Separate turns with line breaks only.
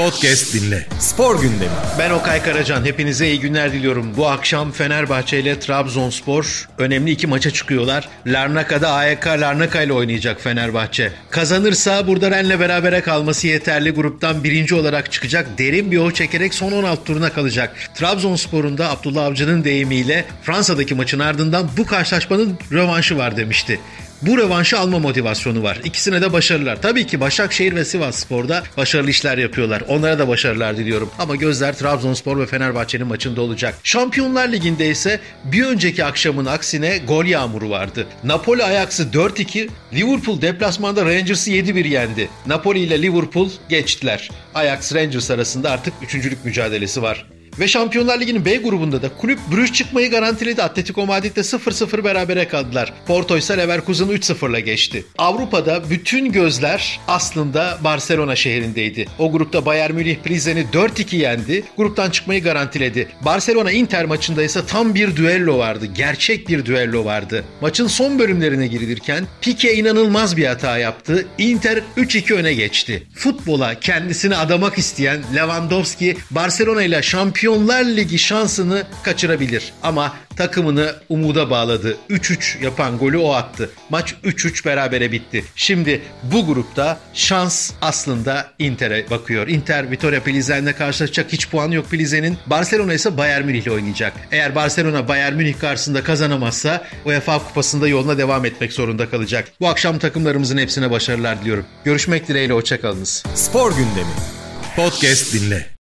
Podcast dinle.
Spor gündemi.
Ben Okay Karacan. Hepinize iyi günler diliyorum. Bu akşam Fenerbahçe ile Trabzonspor önemli iki maça çıkıyorlar. Larnaka'da AEK Larnaka ile oynayacak Fenerbahçe. Kazanırsa burada Rennes'le berabere kalması yeterli. Gruptan birinci olarak çıkacak. Derin bir o çekerek son 16 turuna kalacak. Trabzonspor'un da Abdullah Avcı'nın deyimiyle Fransa'daki maçın ardından bu karşılaşmanın rövanşı var demişti. Bu rövanşı alma motivasyonu var. İkisine de başarılar. Tabii ki Başakşehir ve Sivasspor'da başarılı işler yapıyorlar. Onlara da başarılar diliyorum. Ama gözler Trabzonspor ve Fenerbahçe'nin maçında olacak. Şampiyonlar Ligi'nde ise bir önceki akşamın aksine gol yağmuru vardı. Napoli Ajax'ı 4-2, Liverpool deplasmanda Rangers'ı 7-1 yendi. Napoli ile Liverpool geçtiler. Ajax Rangers arasında artık üçüncülük mücadelesi var. Ve Şampiyonlar Ligi'nin B grubunda da Kulüp Brugge çıkmayı garantiledi. Atletico Madrid'le 0-0 berabere kaldılar. Porto ise Leverkusen'ı 3-0'la geçti. Avrupa'da bütün gözler aslında Barcelona şehrindeydi. O grupta Bayern Münih Plizen'i 4-2 yendi. Gruptan çıkmayı garantiledi. Barcelona-Inter maçında ise tam bir düello vardı. Gerçek bir düello vardı. Maçın son bölümlerine girilirken Pique inanılmaz bir hata yaptı. Inter 3-2 öne geçti. Futbola kendisini adamak isteyen Lewandowski Barcelona ile Şampiyonlar Ligi şansını kaçırabilir. Ama takımını umuda bağladı. 3-3 yapan golü o attı. Maç 3-3 berabere bitti. Şimdi bu grupta şans aslında Inter'e bakıyor. Inter Vitória Plizen'le karşılaşacak. Hiç puanı yok Plizen'in. Barcelona ise Bayern Münih'le oynayacak. Eğer Barcelona Bayern Münih karşısında kazanamazsa UEFA Kupası'nda yoluna devam etmek zorunda kalacak. Bu akşam takımlarımızın hepsine başarılar diliyorum. Görüşmek dileğiyle, hoşça kalınız.
Spor gündemi.
Podcast dinle.